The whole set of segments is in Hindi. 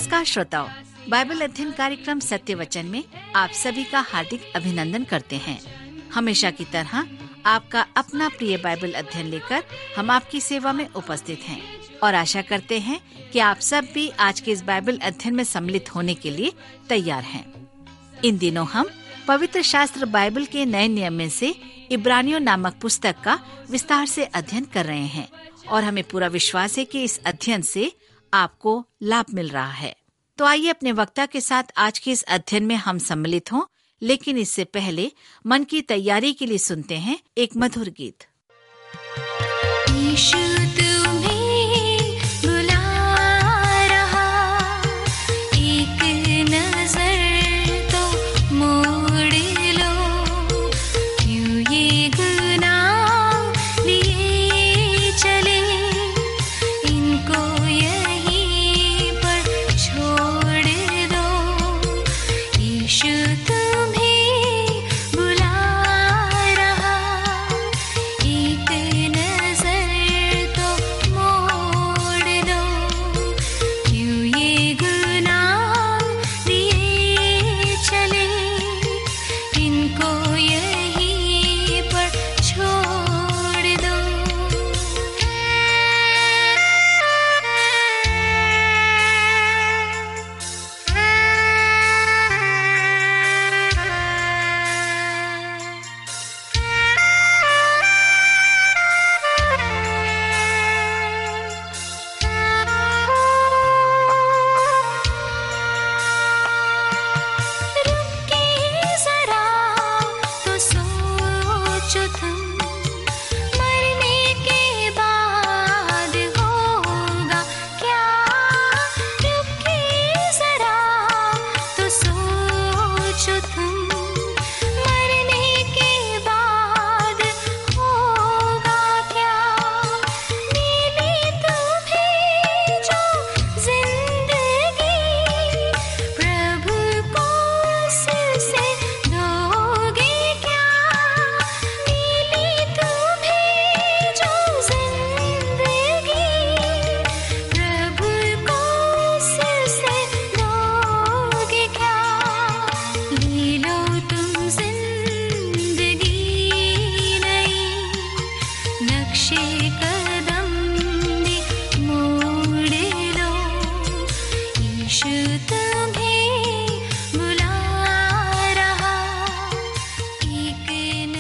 नमस्कार श्रोताओं, बाइबल अध्ययन कार्यक्रम सत्य वचन में आप सभी का हार्दिक अभिनंदन करते हैं। हमेशा की तरह आपका अपना प्रिय बाइबल अध्ययन लेकर हम आपकी सेवा में उपस्थित हैं और आशा करते हैं कि आप सब भी आज के इस बाइबल अध्ययन में सम्मिलित होने के लिए तैयार हैं। इन दिनों हम पवित्र शास्त्र बाइबल के नए नियम में से इब्रानियों नामक पुस्तक का विस्तार से अध्ययन कर रहे हैं और हमें पूरा विश्वास है कि इस अध्ययन से आपको लाभ मिल रहा है। तो आइए अपने वक्ता के साथ आज के इस अध्ययन में हम सम्मिलित हों, लेकिन इससे पहले मन की तैयारी के लिए सुनते हैं एक मधुर गीत। यीशु तुम्हें बुला रहा, एक नजर तो मोड़ लो, क्यों ये गुनाह लिए चले, इनको यहीं पर छोड़ दो। यीशु तुम्हें बुला रहा, एक नजर तो मोड़ लो, क्यों ये गुनाह लिए चले, इनको यहीं पर छोड़ दो। रुके जरा तो सोचो तुम, मरने के बाद होगा क्या। रुके जरा तो सोचो तुम, मरने के बाद होगा क्या। मिली तुम्हें जो जिंदगी, प्रभु को उससे दोगे क्या। मिली तुम्हें जो जिंदगी, प्रभु को उससे दोगे क्या। ले लो तुम जिंदगी नई, नक्शे कदम भी मोड़ लो। यीशु तुम्हें बुला रहा, एक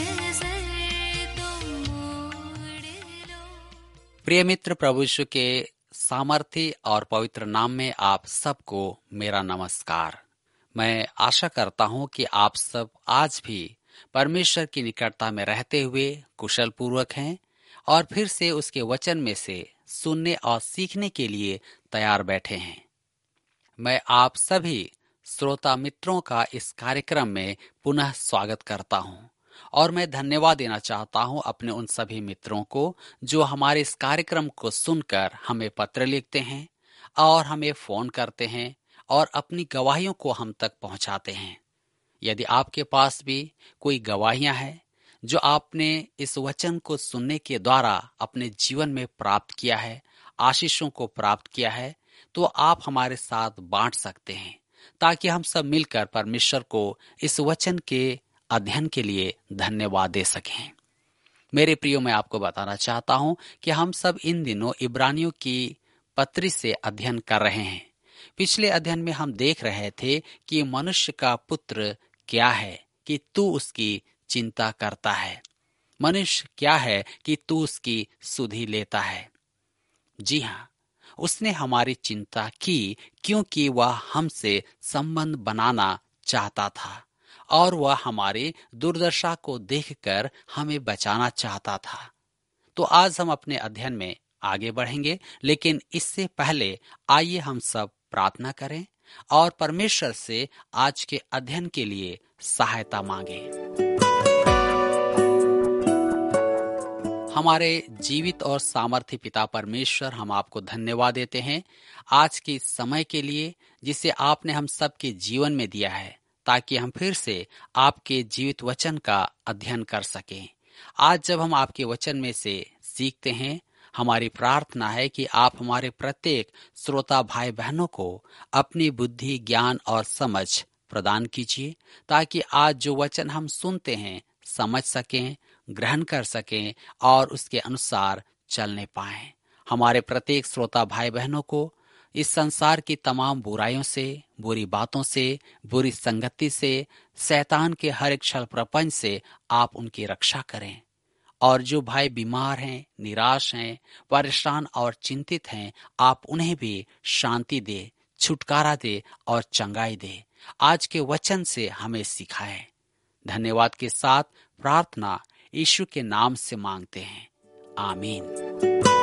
नजर तो मोड़ लो। प्रिय मित्र, प्रभु यीशु के सामर्थी और पवित्र नाम में आप सबको मेरा नमस्कार। मैं आशा करता हूं कि आप सब आज भी परमेश्वर की निकटता में रहते हुए कुशल पूर्वक हैं और फिर से उसके वचन में से सुनने और सीखने के लिए तैयार बैठे हैं। मैं आप सभी श्रोता मित्रों का इस कार्यक्रम में पुनः स्वागत करता हूं और मैं धन्यवाद देना चाहता हूं अपने उन सभी मित्रों को जो हमारे इस कार्यक्रम को सुनकर हमें पत्र लिखते हैं और हमें फोन करते हैं और अपनी गवाहियों को हम तक पहुंचाते हैं। यदि आपके पास भी कोई गवाहियां हैं जो आपने इस वचन को सुनने के द्वारा अपने जीवन में प्राप्त किया है, आशीषों को प्राप्त किया है, तो आप हमारे साथ बांट सकते हैं ताकि हम सब मिलकर परमेश्वर को इस वचन के अध्ययन के लिए धन्यवाद दे सकें। मेरे प्रियो, मैं आपको बताना चाहता हूं कि हम सब इन दिनों इब्रानियों की पत्री से अध्ययन कर रहे हैं। पिछले अध्ययन में हम देख रहे थे कि मनुष्य का पुत्र क्या है कि तू उसकी चिंता करता है। मनुष्य क्या है कि तू उसकी सुधि लेता है। जी हाँ, उसने हमारी चिंता की क्योंकि वह हमसे संबंध बनाना चाहता था और वह हमारी दुर्दशा को देखकर हमें बचाना चाहता था। तो आज हम अपने अध्ययन में आगे बढ़ेंगे, लेकिन इससे पहले आइए हम सब प्रार्थना करें और परमेश्वर से आज के अध्ययन के लिए सहायता मांगें। हमारे जीवित और सामर्थ्य पिता परमेश्वर, हम आपको धन्यवाद देते हैं आज के इस समय के लिए जिसे आपने हम सबके जीवन में दिया है, ताकि हम फिर से आपके जीवित वचन का अध्ययन कर सकें। आज जब हम आपके वचन में से सीखते हैं, हमारी प्रार्थना है कि आप हमारे प्रत्येक श्रोता भाई बहनों को अपनी बुद्धि, ज्ञान और समझ प्रदान कीजिए, ताकि आज जो वचन हम सुनते हैं समझ सकें, ग्रहण कर सकें और उसके अनुसार चलने पाएं। हमारे प्रत्येक श्रोता भाई बहनों को इस संसार की तमाम बुराइयों से, बुरी बातों से, बुरी संगति से, शैतान के हर एक छल प्रपंच से आप उनकी रक्षा करें। और जो भाई बीमार हैं, निराश हैं, परेशान और चिंतित हैं, आप उन्हें भी शांति दे, छुटकारा दे और चंगाई दे। आज के वचन से हमें सिखाएं। धन्यवाद के साथ प्रार्थना यीशु के नाम से मांगते हैं, आमीन।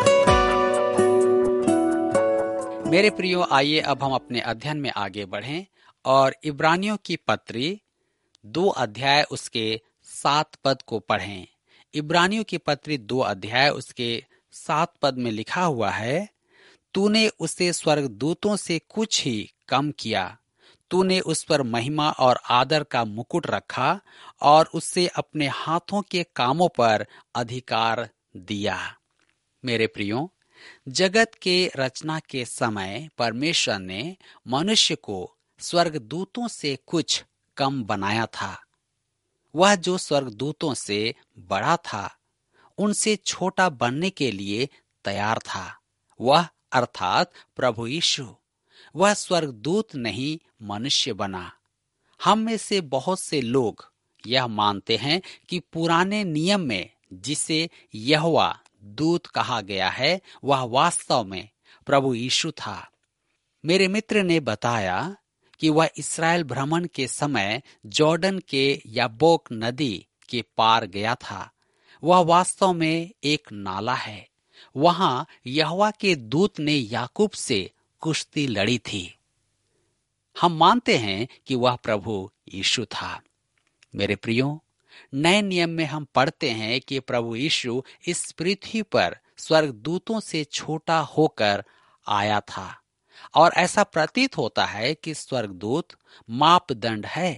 मेरे प्रियो, आइए अब हम अपने अध्ययन में आगे बढ़ें और इब्रानियों की पत्री 2 अध्याय उसके 7 पद को पढ़ें। इब्रानियों की पत्री 2 अध्याय उसके 7 पद में लिखा हुआ है, तूने उसे स्वर्गदूतों से कुछ ही कम किया, तूने उस पर महिमा और आदर का मुकुट रखा और उससे अपने हाथों के कामों पर अधिकार दिया। मेरे प्रियो, जगत के रचना के समय परमेश्वर ने मनुष्य को स्वर्गदूतों से कुछ कम बनाया था। वह जो स्वर्गदूतों से बड़ा था, उनसे छोटा बनने के लिए तैयार था। वह अर्थात प्रभु यीशु, वह स्वर्गदूत नहीं मनुष्य बना। हम में से बहुत से लोग यह मानते हैं कि पुराने नियम में जिसे यहोवा दूत कहा गया है, वह वास्तव में प्रभु यीशु था। मेरे मित्र ने बताया कि वह इस्राएल भ्रमण के समय जॉर्डन के याब्बोक नदी के पार गया था। वह वास्तव में एक नाला है। वहां यहोवा के दूत ने याकूब से कुश्ती लड़ी थी। हम मानते हैं कि वह प्रभु यीशु था। मेरे प्रियो, नए नियम में हम पढ़ते हैं कि प्रभु यीशु इस पृथ्वी पर स्वर्गदूतों से छोटा होकर आया था, और ऐसा प्रतीत होता है कि स्वर्गदूत मापदंड है।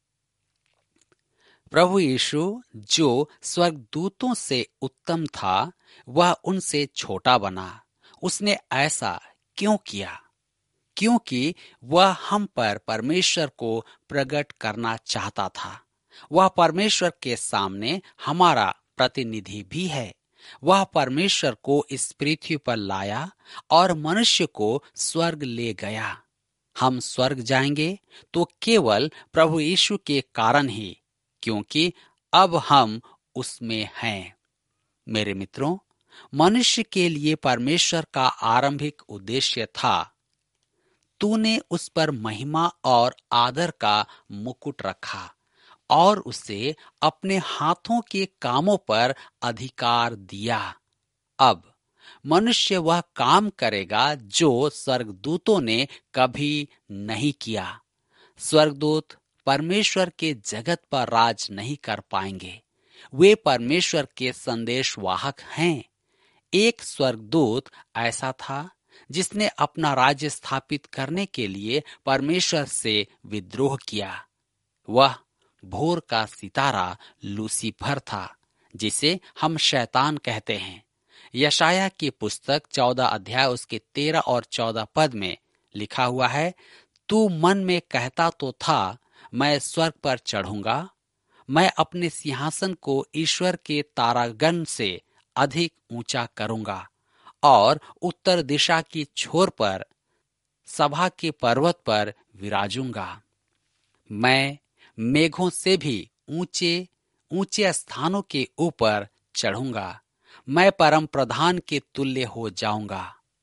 प्रभु यीशु जो स्वर्गदूतों से उत्तम था, वह उनसे छोटा बना। उसने ऐसा क्यों किया? क्योंकि वह हम पर परमेश्वर को प्रकट करना चाहता था। वह परमेश्वर के सामने हमारा प्रतिनिधि भी है। वह परमेश्वर को इस पृथ्वी पर लाया और मनुष्य को स्वर्ग ले गया। हम स्वर्ग जाएंगे तो केवल प्रभु यीशु के कारण ही, क्योंकि अब हम उसमें हैं। मेरे मित्रों, मनुष्य के लिए परमेश्वर का आरंभिक उद्देश्य था, तूने उस पर महिमा और आदर का मुकुट रखा और उसे अपने हाथों के कामों पर अधिकार दिया। अब मनुष्य वह काम करेगा जो स्वर्गदूतों ने कभी नहीं किया। स्वर्गदूत परमेश्वर के जगत पर राज नहीं कर पाएंगे। वे परमेश्वर के संदेशवाहक हैं। एक स्वर्गदूत ऐसा था जिसने अपना राज्य स्थापित करने के लिए परमेश्वर से विद्रोह किया। वह भोर का सितारा लूसीफर था, जिसे हम शैतान कहते हैं। यशाया की पुस्तक 14 अध्याय उसके 13 और 14 पद में लिखा हुआ है, तू मन में कहता तो था, मैं स्वर्ग पर चढ़ूंगा, मैं अपने सिंहासन को ईश्वर के तारागण से अधिक ऊंचा करूंगा और उत्तर दिशा की छोर पर सभा के पर्वत पर विराजूंगा। मैं मेघों से भी ऊंचे ऊंचे स्थानों के ऊपर चढ़ूंगा, मैं परम प्रधान के तुल्य हो जाऊंगा।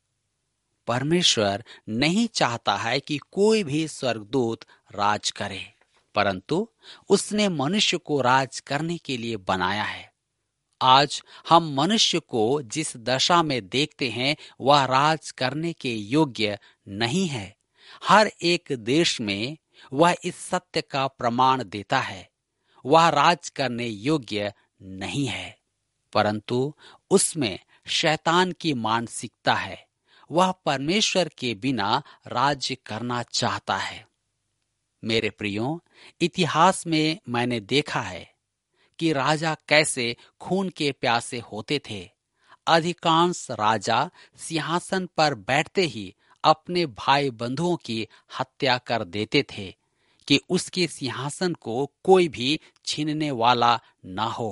परमेश्वर नहीं चाहता है कि कोई भी स्वर्गदूत राज करे, परंतु उसने मनुष्य को राज करने के लिए बनाया है। आज हम मनुष्य को जिस दशा में देखते हैं, वह राज करने के योग्य नहीं है। हर एक देश में वह इस सत्य का प्रमाण देता है, वह राज करने योग्य नहीं है, परंतु उसमें शैतान की मानसिकता है। वह परमेश्वर के बिना राज्य करना चाहता है। मेरे प्रियो, इतिहास में मैंने देखा है कि राजा कैसे खून के प्यासे होते थे। अधिकांश राजा सिंहासन पर बैठते ही अपने भाई बंधुओं की हत्या कर देते थे कि उसके सिंहासन को कोई भी छीनने वाला ना हो।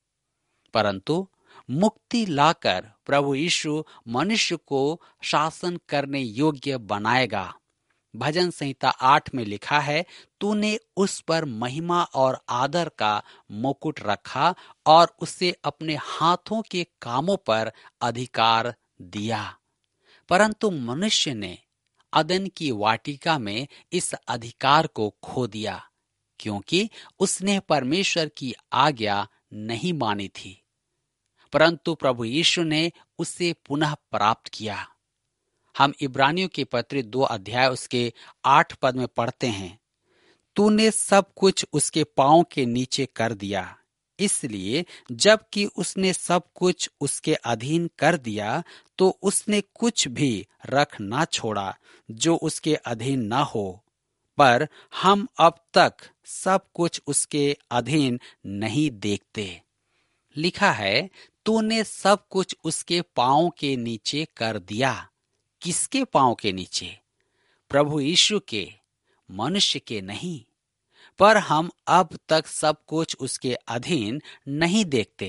परंतु मुक्ति लाकर प्रभु यीशु मनुष्य को शासन करने योग्य बनाएगा। भजन संहिता 8 में लिखा है, तूने उस पर महिमा और आदर का मुकुट रखा और उसे अपने हाथों के कामों पर अधिकार दिया। परंतु मनुष्य ने अदन की वाटिका में इस अधिकार को खो दिया, क्योंकि उसने परमेश्वर की आज्ञा नहीं मानी थी। परंतु प्रभु यीशु ने उसे पुनः प्राप्त किया। हम इब्रानियों के पत्र 2 अध्याय उसके 8 पद में पढ़ते हैं, तूने सब कुछ उसके पांव के नीचे कर दिया। इसलिए जबकि उसने सब कुछ उसके अधीन कर दिया, तो उसने कुछ भी रख ना छोड़ा जो उसके अधीन ना हो। पर हम अब तक सब कुछ उसके अधीन नहीं देखते। लिखा है, तूने सब कुछ उसके पांव के नीचे कर दिया। किसके पांव के नीचे? प्रभु यीशु के, मनुष्य के नहीं। पर हम अब तक सब कुछ उसके अधीन नहीं देखते।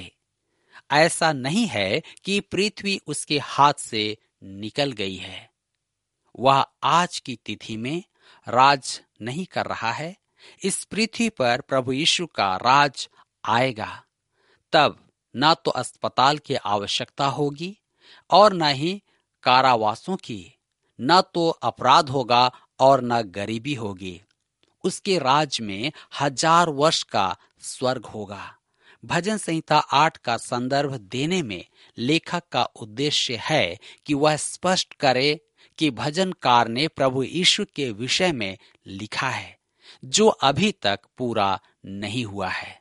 ऐसा नहीं है कि पृथ्वी उसके हाथ से निकल गई है। वह आज की तिथि में राज नहीं कर रहा है। इस पृथ्वी पर प्रभु यीशु का राज आएगा। तब न तो अस्पताल की आवश्यकता होगी और न ही कारावासों की, न तो अपराध होगा और न गरीबी होगी। उसके राज में 1000 वर्ष का स्वर्ग होगा। भजन संहिता 8 का संदर्भ देने में लेखक का उद्देश्य है कि वह स्पष्ट करे कि भजनकार ने प्रभु यीशु के विषय में लिखा है जो अभी तक पूरा नहीं हुआ है।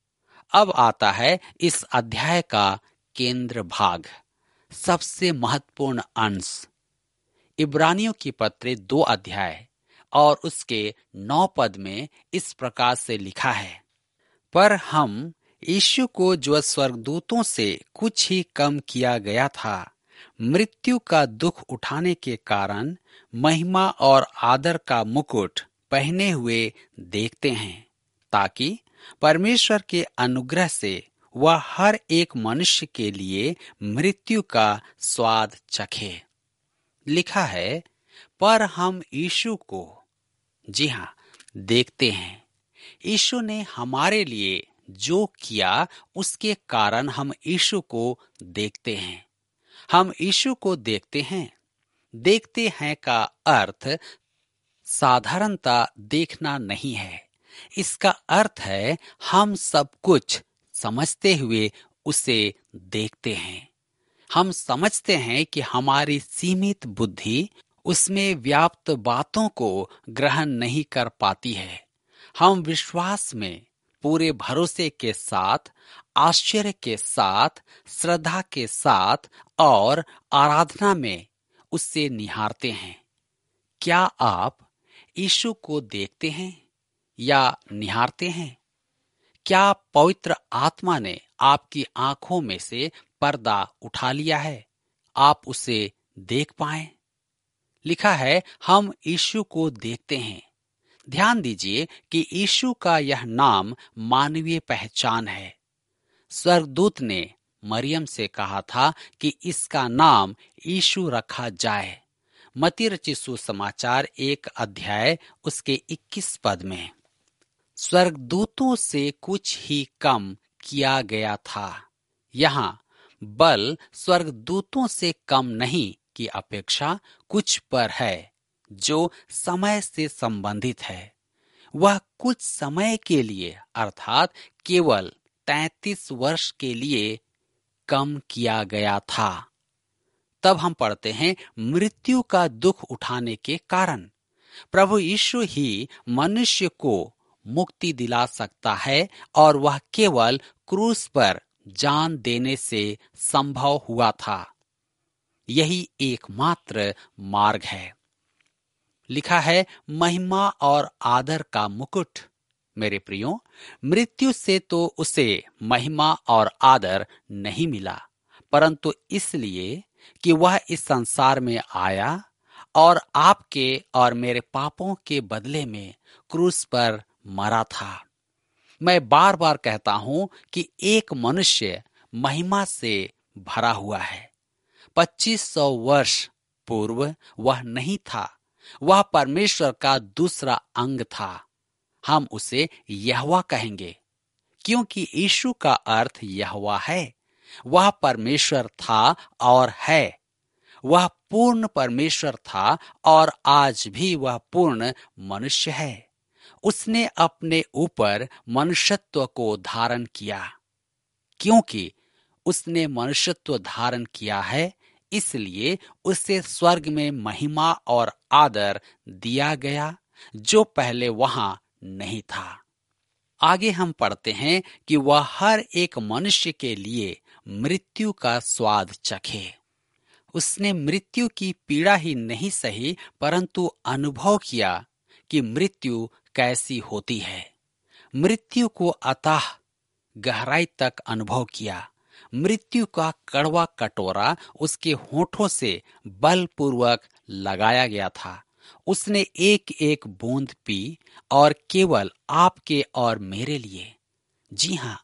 अब आता है इस अध्याय का केंद्र भाग, सबसे महत्वपूर्ण अंश। इब्रानियों की पत्र 2 अध्याय और उसके 9 पद में इस प्रकार से लिखा है, पर हम यीशु को जो स्वर्गदूतों से कुछ ही कम किया गया था, मृत्यु का दुख उठाने के कारण महिमा और आदर का मुकुट पहने हुए देखते हैं, ताकि परमेश्वर के अनुग्रह से वह हर एक मनुष्य के लिए मृत्यु का स्वाद चखे। लिखा है, पर हम यीशु को, जी हाँ, देखते हैं। यीशु ने हमारे लिए जो किया उसके कारण हम यीशु को देखते हैं। हम यीशु को देखते हैं। देखते हैं का अर्थ साधारणता देखना नहीं है। इसका अर्थ है हम सब कुछ समझते हुए उसे देखते हैं। हम समझते हैं कि हमारी सीमित बुद्धि उसमें व्याप्त बातों को ग्रहण नहीं कर पाती है। हम विश्वास में पूरे भरोसे के साथ, आश्चर्य के साथ, श्रद्धा के साथ और आराधना में उससे निहारते हैं। क्या आप यीशु को देखते हैं या निहारते हैं? क्या पवित्र आत्मा ने आपकी आंखों में से पर्दा उठा लिया है, आप उसे देख पाएं? लिखा है, हम यीशु को देखते हैं। ध्यान दीजिए कि यीशु का यह नाम मानवीय पहचान है। स्वर्गदूत ने मरियम से कहा था कि इसका नाम यीशु रखा जाए। मत्ती रचित सुसमाचार 1 अध्याय उसके 21 पद में स्वर्गदूतों से कुछ ही कम किया गया था। यहाँ बल स्वर्गदूतों से कम नहीं की अपेक्षा कुछ पर है जो समय से संबंधित है। वह कुछ समय के लिए अर्थात केवल 33 वर्ष के लिए कम किया गया था। तब हम पढ़ते हैं, मृत्यु का दुख उठाने के कारण प्रभु यीशु ही मनुष्य को मुक्ति दिला सकता है और वह केवल क्रूस पर जान देने से संभव हुआ था। यही एकमात्र मार्ग है। लिखा है, महिमा और आदर का मुकुट। मेरे प्रियो, मृत्यु से तो उसे महिमा और आदर नहीं मिला, परंतु इसलिए कि वह इस संसार में आया और आपके और मेरे पापों के बदले में क्रूस पर मरा था। मैं बार बार कहता हूं कि एक मनुष्य महिमा से भरा हुआ है। 2500 वर्ष पूर्व वह नहीं था, वह परमेश्वर का दूसरा अंग था। हम उसे यहोवा कहेंगे क्योंकि यीशु का अर्थ यहोवा है। वह परमेश्वर था और है। वह पूर्ण परमेश्वर था और आज भी वह पूर्ण मनुष्य है। उसने अपने ऊपर मनुष्यत्व को धारण किया। क्योंकि उसने मनुष्यत्व धारण किया है, इसलिए उसे स्वर्ग में महिमा और आदर दिया गया जो पहले वहां नहीं था। आगे हम पढ़ते हैं कि वह हर एक मनुष्य के लिए मृत्यु का स्वाद चखे। उसने मृत्यु की पीड़ा ही नहीं सही, परंतु अनुभव किया कि मृत्यु कैसी होती है। मृत्यु को अतः गहराई तक अनुभव किया। मृत्यु का कड़वा कटोरा उसके होठों से बलपूर्वक लगाया गया था। उसने एक एक बूंद पी और केवल आपके और मेरे लिए। जी हाँ,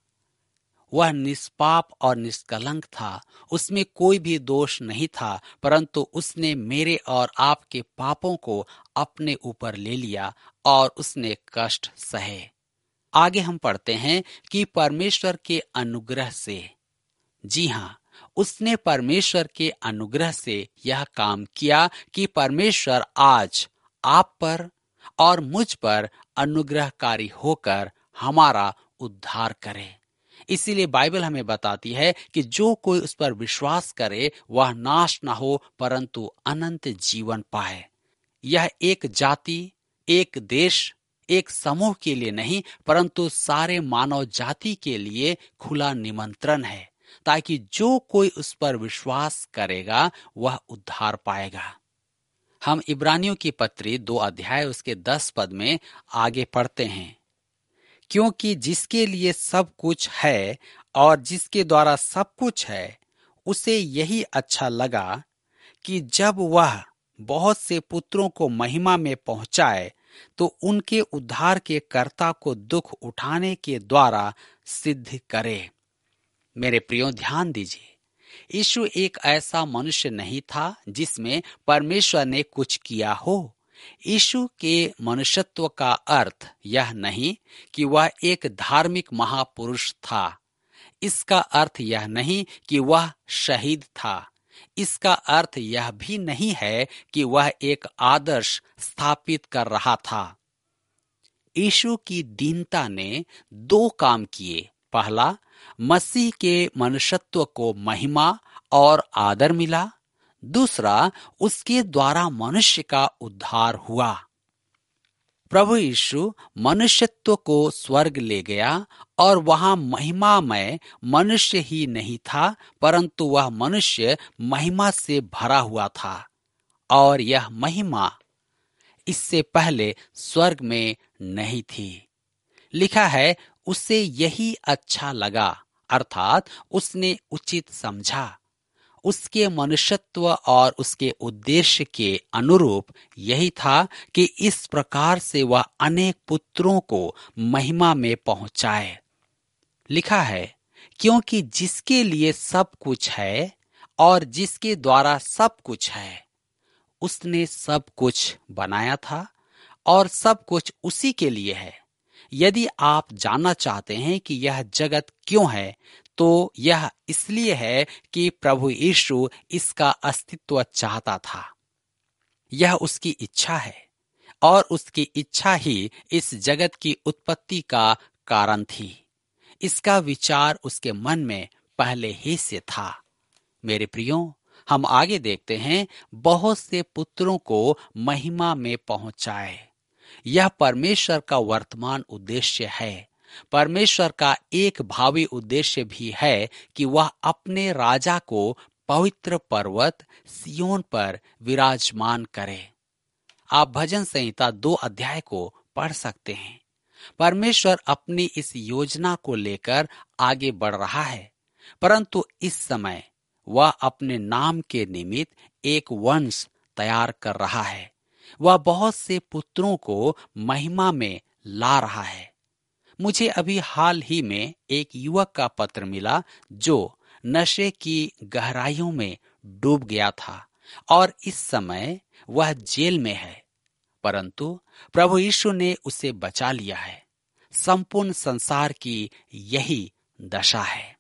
वह निष्पाप और निष्कलंक था। उसमें कोई भी दोष नहीं था, परंतु उसने मेरे और आपके पापों को अपने ऊपर ले लिया और उसने कष्ट सहे। आगे हम पढ़ते हैं कि परमेश्वर के अनुग्रह से, जी हाँ, उसने परमेश्वर के अनुग्रह से यह काम किया कि परमेश्वर आज आप पर और मुझ पर अनुग्रहकारी होकर हमारा उद्धार करे। इसीलिए बाइबल हमें बताती है कि जो कोई उस पर विश्वास करे वह नाश न हो परंतु अनंत जीवन पाए। यह एक जाति, एक देश, एक समूह के लिए नहीं परंतु सारे मानव जाति के लिए खुला निमंत्रण है, ताकि जो कोई उस पर विश्वास करेगा वह उद्धार पाएगा। हम इब्रानियों की पत्री 2 अध्याय उसके 10 पद में आगे पढ़ते हैं, क्योंकि जिसके लिए सब कुछ है और जिसके द्वारा सब कुछ है, उसे यही अच्छा लगा कि जब वह बहुत से पुत्रों को महिमा में पहुंचाए तो उनके उद्धार के कर्ता को दुख उठाने के द्वारा सिद्ध करे। मेरे प्रियो, ध्यान दीजिए, यीशु एक ऐसा मनुष्य नहीं था जिसमें परमेश्वर ने कुछ किया हो। यीशु के मनुष्यत्व का अर्थ यह नहीं कि वह एक धार्मिक महापुरुष था। इसका अर्थ यह नहीं कि वह शहीद था। इसका अर्थ यह भी नहीं है कि वह एक आदर्श स्थापित कर रहा था। यीशु की दीनता ने 2 काम किए। पहला, मसीह के मनुष्यत्व को महिमा और आदर मिला। दूसरा, उसके द्वारा मनुष्य का उद्धार हुआ। प्रभु यीशु मनुष्यत्व को स्वर्ग ले गया और वहां महिमा में मनुष्य ही नहीं था परंतु वह मनुष्य महिमा से भरा हुआ था। और यह महिमा इससे पहले स्वर्ग में नहीं थी। लिखा है, उसे यही अच्छा लगा, अर्थात उसने उचित समझा। उसके मनुष्यत्व और उसके उद्देश्य के अनुरूप यही था कि इस प्रकार से वह अनेक पुत्रों को महिमा में पहुंचाए। लिखा है, क्योंकि जिसके लिए सब कुछ है और जिसके द्वारा सब कुछ है, उसने सब कुछ बनाया था और सब कुछ उसी के लिए है। यदि आप जानना चाहते हैं कि यह जगत क्यों है, तो यह इसलिए है कि प्रभु यीशु इसका अस्तित्व चाहता था। यह उसकी इच्छा है और उसकी इच्छा ही इस जगत की उत्पत्ति का कारण थी। इसका विचार उसके मन में पहले ही से था। मेरे प्रियो, हम आगे देखते हैं, बहुत से पुत्रों को महिमा में पहुंचाए। यह परमेश्वर का वर्तमान उद्देश्य है। परमेश्वर का एक भावी उद्देश्य भी है कि वह अपने राजा को पवित्र पर्वत सिय्योन पर विराजमान करे। आप भजन संहिता 2 अध्याय को पढ़ सकते हैं। परमेश्वर अपनी इस योजना को लेकर आगे बढ़ रहा है, परंतु इस समय वह अपने नाम के निमित्त एक वंश तैयार कर रहा है। वह बहुत से पुत्रों को महिमा में ला रहा है। मुझे अभी हाल ही में एक युवक का पत्र मिला जो नशे की गहराइयों में डूब गया था और इस समय वह जेल में है, परंतु प्रभु यीशु ने उसे बचा लिया है। संपूर्ण संसार की यही दशा है।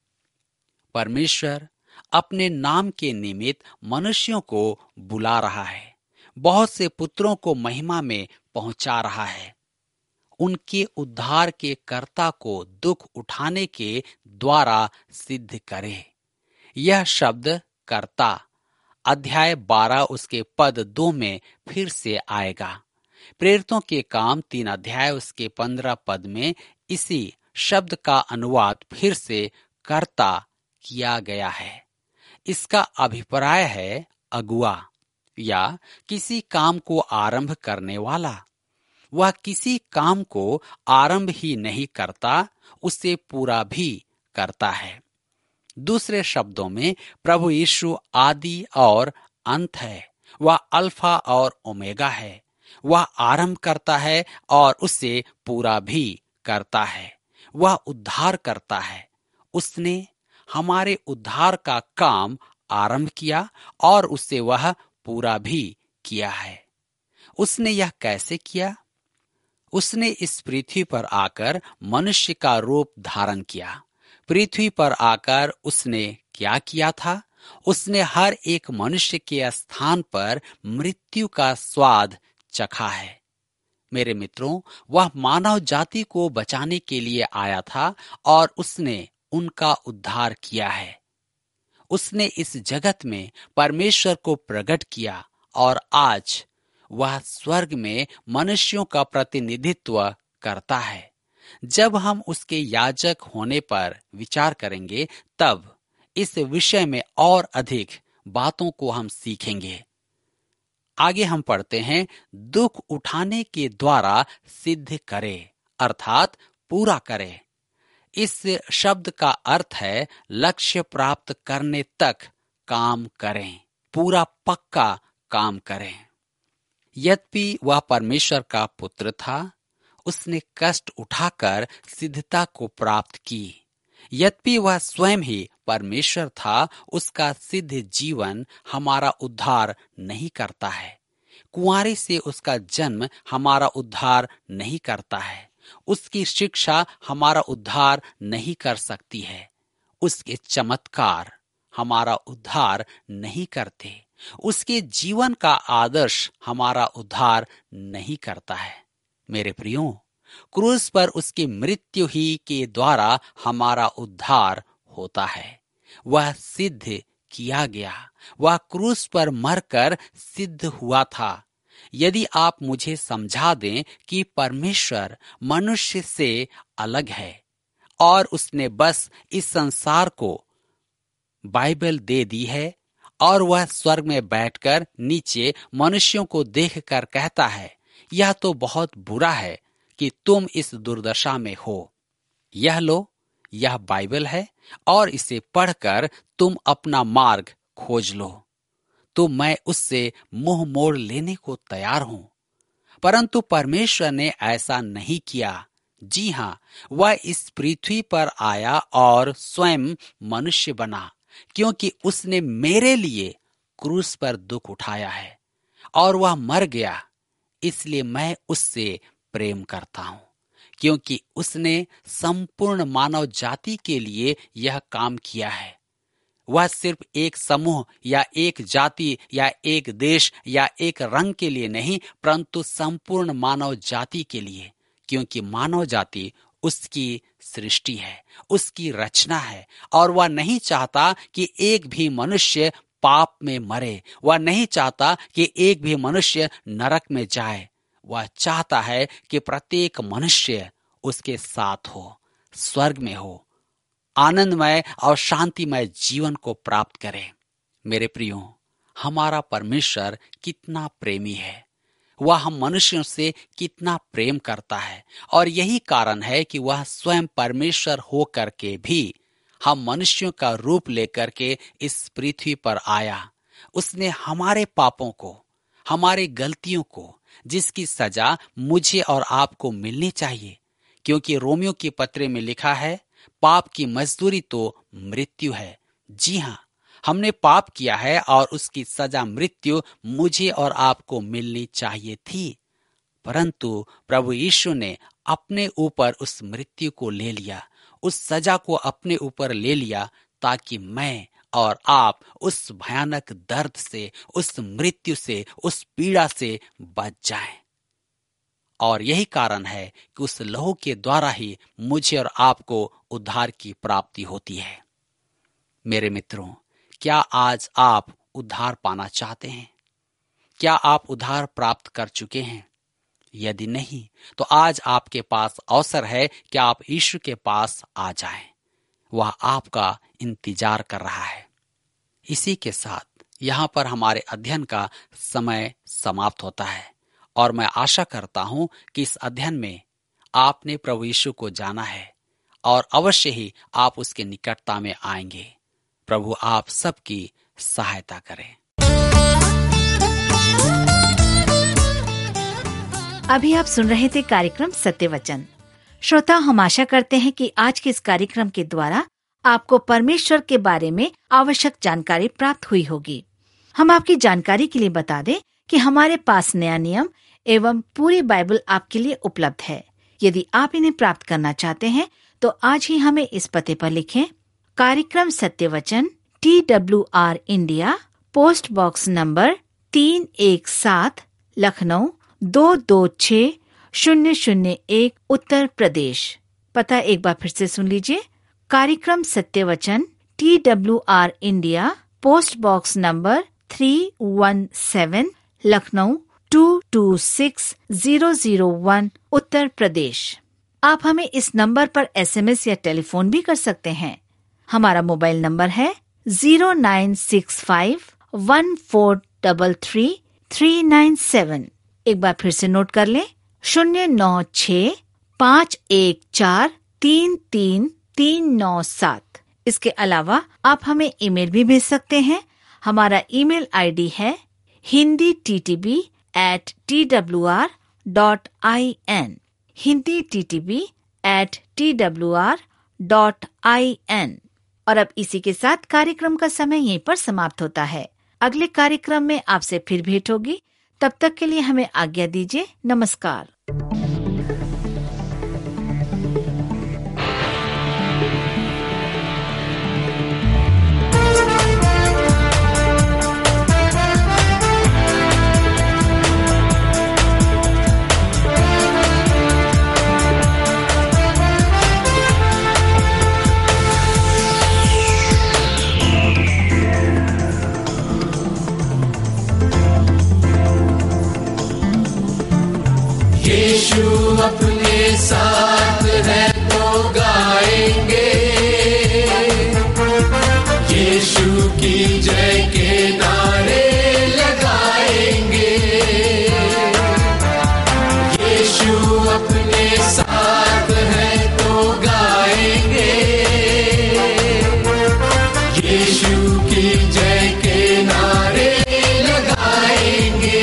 परमेश्वर अपने नाम के निमित्त मनुष्यों को बुला रहा है, बहुत से पुत्रों को महिमा में पहुंचा रहा है। उनके उद्धार के कर्ता को दुख उठाने के द्वारा सिद्ध करे। यह शब्द कर्ता अध्याय 12 उसके पद 2 में फिर से आएगा। प्रेरितों के काम 3 अध्याय उसके 15 पद में इसी शब्द का अनुवाद फिर से कर्ता किया गया है। इसका अभिप्राय है अगुआ या किसी काम को आरंभ करने वाला। वह किसी काम को आरंभ ही नहीं करता, उसे पूरा भी करता है। दूसरे शब्दों में प्रभु यीशु आदि और अंत है। वह अल्फा और ओमेगा है। वह आरंभ करता है और उसे पूरा भी करता है। वह उद्धार करता है। उसने हमारे उद्धार का काम आरंभ किया और उसे वह पूरा भी किया है। उसने यह कैसे किया? उसने इस पृथ्वी पर आकर मनुष्य का रूप धारण किया। पृथ्वी पर आकर उसने क्या किया था? उसने हर एक मनुष्य के स्थान पर मृत्यु का स्वाद चखा है। मेरे मित्रों, वह मानव जाति को बचाने के लिए आया था और उसने उनका उद्धार किया है। उसने इस जगत में परमेश्वर को प्रकट किया और आज वह स्वर्ग में मनुष्यों का प्रतिनिधित्व करता है। जब हम उसके याजक होने पर विचार करेंगे तब इस विषय में और अधिक बातों को हम सीखेंगे। आगे हम पढ़ते हैं, दुख उठाने के द्वारा सिद्ध करे अर्थात पूरा करे। इस शब्द का अर्थ है लक्ष्य प्राप्त करने तक काम करें, पूरा पक्का काम करें। यद्यपि वह परमेश्वर का पुत्र था, उसने कष्ट उठाकर सिद्धता को प्राप्त की। यद्यपि वह स्वयं ही परमेश्वर था, उसका सिद्ध जीवन हमारा उद्धार नहीं करता है। कुंवारी से उसका जन्म हमारा उद्धार नहीं करता है। उसकी शिक्षा हमारा उद्धार नहीं कर सकती है। उसके चमत्कार हमारा उद्धार नहीं करते। उसके जीवन का आदर्श हमारा उद्धार नहीं करता है। मेरे प्रियो, क्रूस पर उसकी मृत्यु ही के द्वारा हमारा उद्धार होता है। वह सिद्ध किया गया। वह क्रूस पर मरकर सिद्ध हुआ था। यदि आप मुझे समझा दें कि परमेश्वर मनुष्य से अलग है और उसने बस इस संसार को बाइबल दे दी है और वह स्वर्ग में बैठकर नीचे मनुष्यों को देखकर कहता है, यह तो बहुत बुरा है कि तुम इस दुर्दशा में हो। यह लो, यह बाइबल है और इसे पढ़कर तुम अपना मार्ग खोज लो, तो मैं उससे मुंह मोड़ लेने को तैयार हूं। परंतु परमेश्वर ने ऐसा नहीं किया। जी हाँ, वह इस पृथ्वी पर आया और स्वयं मनुष्य बना, क्योंकि उसने मेरे लिए क्रूस पर दुख उठाया है और वह मर गया। इसलिए मैं उससे प्रेम करता हूं, क्योंकि उसने संपूर्ण मानव जाति के लिए यह काम किया है। वह सिर्फ एक समूह या एक जाति या एक देश या एक रंग के लिए नहीं, परंतु संपूर्ण मानव जाति के लिए, क्योंकि मानव जाति उसकी सृष्टि है, उसकी रचना है और वह नहीं चाहता कि एक भी मनुष्य पाप में मरे। वह नहीं चाहता कि एक भी मनुष्य नरक में जाए। वह चाहता है कि प्रत्येक मनुष्य उसके साथ हो, स्वर्ग में हो, आनंदमय और शांतिमय जीवन को प्राप्त करें। मेरे प्रियो, हमारा परमेश्वर कितना प्रेमी है। वह हम मनुष्यों से कितना प्रेम करता है और यही कारण है कि वह स्वयं परमेश्वर हो करके भी हम मनुष्यों का रूप लेकर के इस पृथ्वी पर आया। उसने हमारे पापों को, हमारी गलतियों को, जिसकी सजा मुझे और आपको मिलनी चाहिए, क्योंकि रोमियो की पत्री में लिखा है, पाप की मजदूरी तो मृत्यु है। जी हाँ, हमने पाप किया है और उसकी सजा मृत्यु मुझे और आपको मिलनी चाहिए थी, परंतु प्रभु यीशु ने अपने ऊपर उस मृत्यु को ले लिया, उस सजा को अपने ऊपर ले लिया, ताकि मैं और आप उस भयानक दर्द से, उस मृत्यु से, उस पीड़ा से बच जाएं। और यही कारण है कि उस लहू के द्वारा ही मुझे और आपको उद्धार की प्राप्ति होती है। मेरे मित्रों, क्या आज आप उद्धार पाना चाहते हैं? क्या आप उद्धार प्राप्त कर चुके हैं? यदि नहीं, तो आज आपके पास अवसर है कि आप यीशु के पास आ जाएं। वह आपका इंतजार कर रहा है। इसी के साथ यहाँ पर हमारे अध्ययन का समय समाप्त होता है और मैं आशा करता हूँ कि इस अध्ययन में आपने प्रभु यीशु को जाना है और अवश्य ही आप उसके निकटता में आएंगे। प्रभु आप सबकी सहायता करें। अभी आप सुन रहे थे कार्यक्रम सत्य वचन। श्रोता, हम आशा करते हैं कि आज के इस कार्यक्रम के द्वारा आपको परमेश्वर के बारे में आवश्यक जानकारी प्राप्त हुई होगी। हम आपकी जानकारी के लिए बता दें कि हमारे पास नया नियम एवं पूरी बाइबल आपके लिए उपलब्ध है। यदि आप इन्हें प्राप्त करना चाहते हैं तो आज ही हमें इस पते पर लिखें। कार्यक्रम सत्य वचन, TWR India, post box number 317, Lucknow 226001, Uttar Pradesh. पता एक बार फिर से सुन लीजिए। कार्यक्रम सत्य वचन, TWR India, post box number 317, Lucknow 226001, Uttar Pradesh. आप हमें इस नंबर पर SMS या टेलीफोन भी कर सकते हैं। हमारा मोबाइल नंबर है 0965143339 एक बार फिर से नोट कर लें, 0965143339 इसके अलावा आप हमें ईमेल भी भेज सकते हैं। हमारा ईमेल ID है hinditb@twr.in, hinditb@twr.in। और अब इसी के साथ कार्यक्रम का समय यहीं पर समाप्त होता है। अगले कार्यक्रम में आपसे फिर भेंट होगी। तब तक के लिए हमें आज्ञा दीजिए। नमस्कार। यीशु अपने साथ है तो गाएंगे, यीशु की जय के नारे लगाएंगे। यीशु अपने साथ है तो गाएंगे, यीशु की जय के नारे लगाएंगे।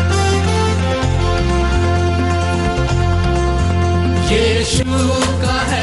यीशु का